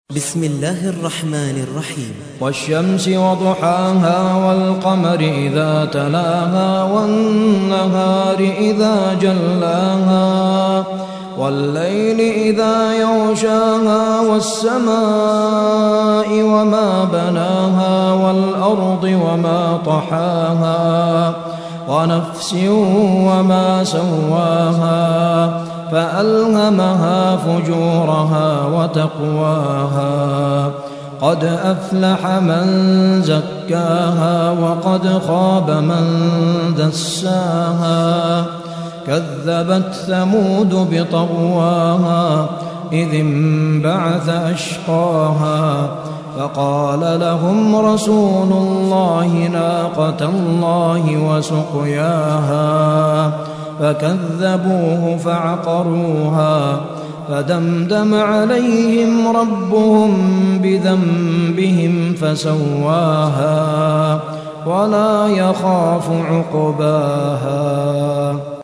بسم الله الرحمن الرحيم. والشمس وضحاها والقمر إذا تلاها والنهار إذا جلاها والليل إذا يغشاها والسماء وما بناها والأرض وما طحاها ونفس وما سواها فألهمها فجورها وتقواها قد أفلح من زكاها وقد خاب من دساها كذبت ثمود بطغواها إذ انبعث أشقاها فقال لهم رسول الله ناقة الله وسقياها فكذبوه فعقروها فدمدم عليهم ربهم بذنبهم فسواها ولا يخاف عقباها.